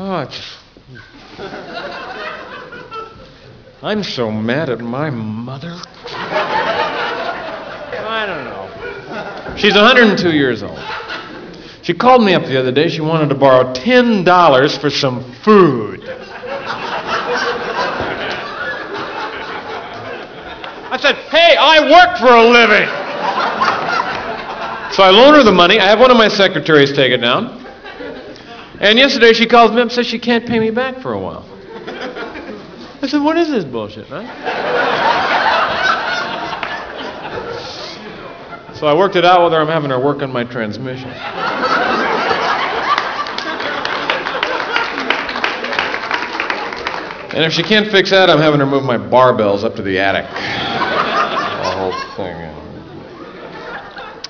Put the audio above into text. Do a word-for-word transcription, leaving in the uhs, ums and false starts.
Oh, it's... I'm so mad at my mother. I don't know. She's one hundred two years old. She called me up the other day. She wanted to borrow ten dollars for some food. I said, hey, I work for a living. So I loan her the money. I have one of my secretaries take it down. And yesterday she calls me up and says she can't pay me back for a while. I said, what is this bullshit, right? So I worked it out with her. I'm having her work on my transmission. And if she can't fix that, I'm having her move my barbells up to the attic. The whole thing.